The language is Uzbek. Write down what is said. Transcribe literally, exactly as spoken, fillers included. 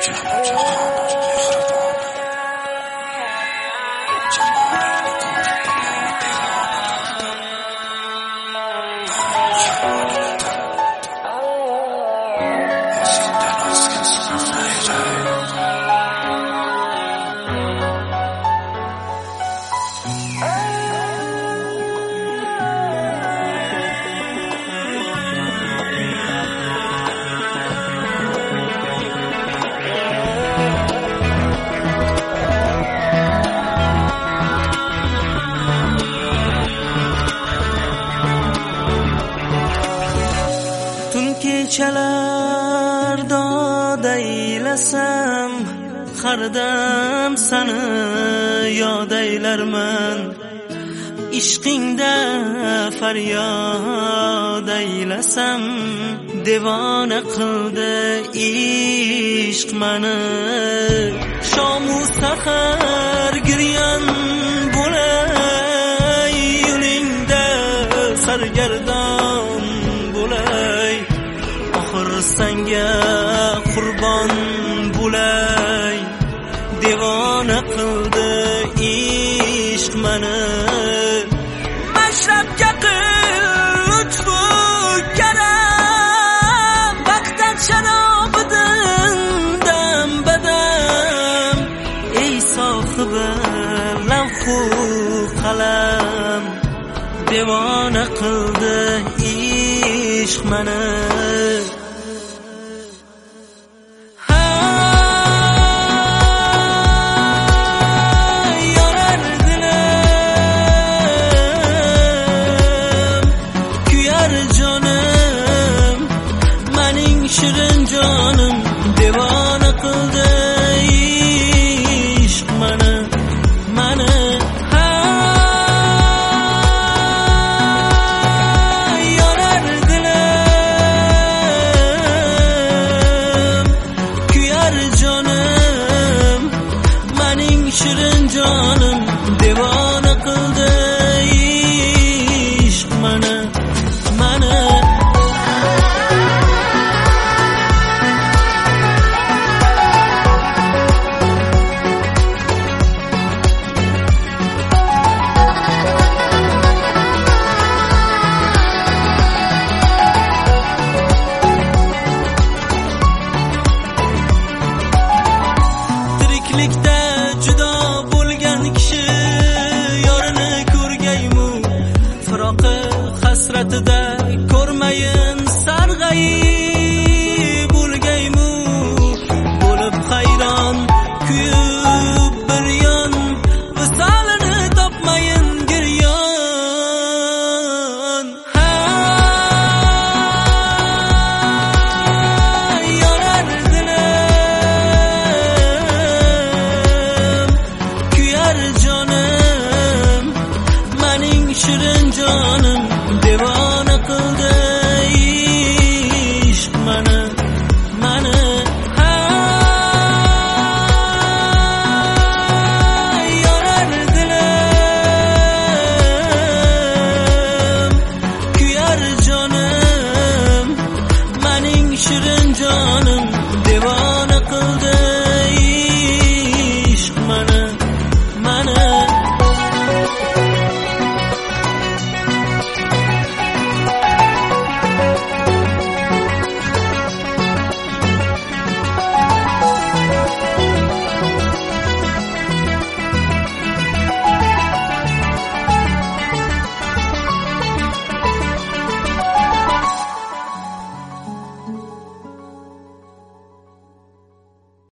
Kechalar dod aylasam, har dam sani yod aylarman. Ishqingda faryod aylasam, devona qildi ishq mani. Shomu sahar giryan bo'lay, yo'lingda sargardon bo'lay. Sanga qurbon bo'lay, devona qildi ishq mani. Mashrabga qil lutfu karam, vaqtdan sharobidan dam badam. Ey sohibi lavhu qalam, devona qildi ishq mani. Shirin jonim devona qildi ishq mani, mani. Yorar dilim, kuyar jonim, mening shirin jonim devona qildi ishq mani, mani. Tiriklikda judo bo'lgan kishi yorini ko'rgaymu, firoqi hasratida